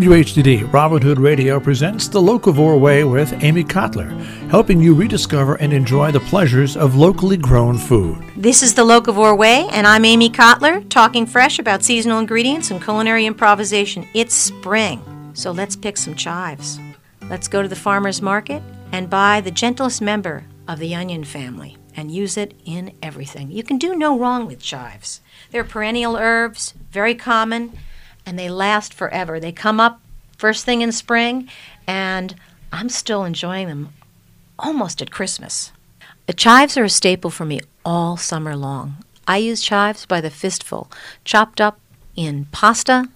WHDD Robin Hood Radio presents The Locavore Way with Amy Kotler, helping you rediscover and enjoy the pleasures of locally grown food. This is The Locavore Way, and I'm Amy Kotler, talking fresh about seasonal ingredients and culinary improvisation. It's spring, so let's pick some chives. Let's go to the farmer's market and buy the gentlest member of the onion family and use it in everything. You can do no wrong with chives. They're perennial herbs, very common, and they last forever. They come up first thing in spring, and I'm still enjoying them almost at Christmas. The chives are a staple for me all summer long. I use chives by the fistful, chopped up in pasta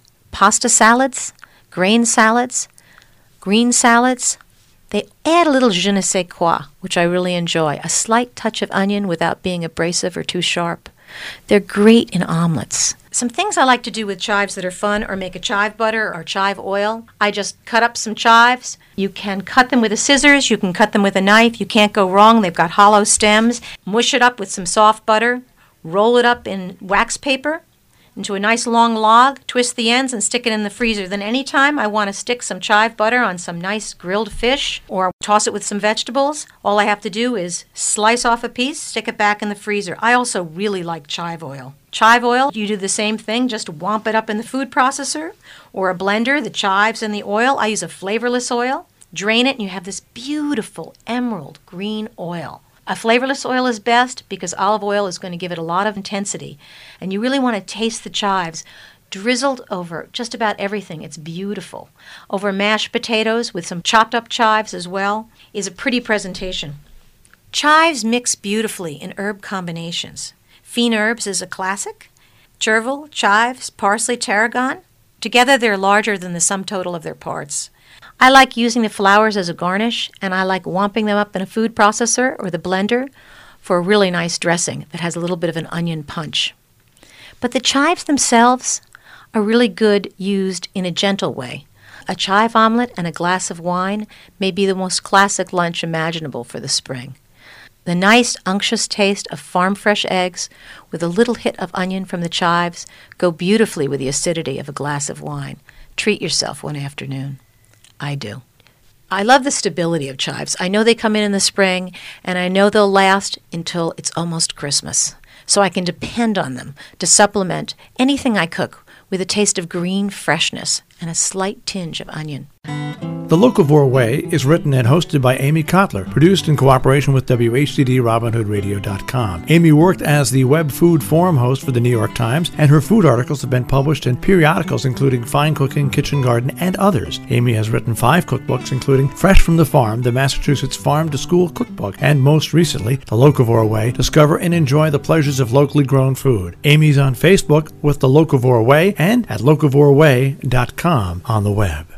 salads, grain salads, green salads. They add a little je ne sais quoi, which I really enjoy, a slight touch of onion without being abrasive or too sharp. They're great in omelets. Some things I like to do with chives that are fun are make a chive butter or chive oil. I just cut up some chives. You can cut them with a scissors. You can cut them with a knife. You can't go wrong. They've got hollow stems. Mush it up with some soft butter. Roll it up in wax paper into a nice long log. Twist the ends and stick it in the freezer. Then anytime I want to stick some chive butter on some nice grilled fish or toss it with some vegetables, all I have to do is slice off a piece, stick it back in the freezer. I also really like chive oil. Chive oil, you do the same thing, just whomp it up in the food processor or a blender, the chives and the oil. I use a flavorless oil. Drain it and you have this beautiful emerald green oil. A flavorless oil is best because olive oil is going to give it a lot of intensity. And you really want to taste the chives drizzled over just about everything. It's beautiful. Over mashed potatoes with some chopped up chives as well is a pretty presentation. Chives mix beautifully in herb combinations. Fine herbs is a classic. Chervil, chives, parsley, tarragon. Together they're larger than the sum total of their parts. I like using the flowers as a garnish, and I like whomping them up in a food processor or the blender for a really nice dressing that has a little bit of an onion punch. But the chives themselves are really good used in a gentle way. A chive omelet and a glass of wine may be the most classic lunch imaginable for the spring. The nice, unctuous taste of farm-fresh eggs with a little hit of onion from the chives go beautifully with the acidity of a glass of wine. Treat yourself one afternoon. I do. I love the stability of chives. I know they come in the spring, and I know they'll last until it's almost Christmas. So I can depend on them to supplement anything I cook with a taste of green freshness and a slight tinge of onion. The Locavore Way is written and hosted by Amy Kotler, produced in cooperation with WHDD RobinHoodRadio.com. Amy worked as the web food forum host for the New York Times, and her food articles have been published in periodicals including Fine Cooking, Kitchen Garden, and others. Amy has written 5 cookbooks, including Fresh from the Farm, the Massachusetts Farm to School Cookbook, and most recently, The Locavore Way, Discover and Enjoy the Pleasures of Locally Grown Food. Amy's on Facebook with The Locavore Way and at locavoreway.com on the web.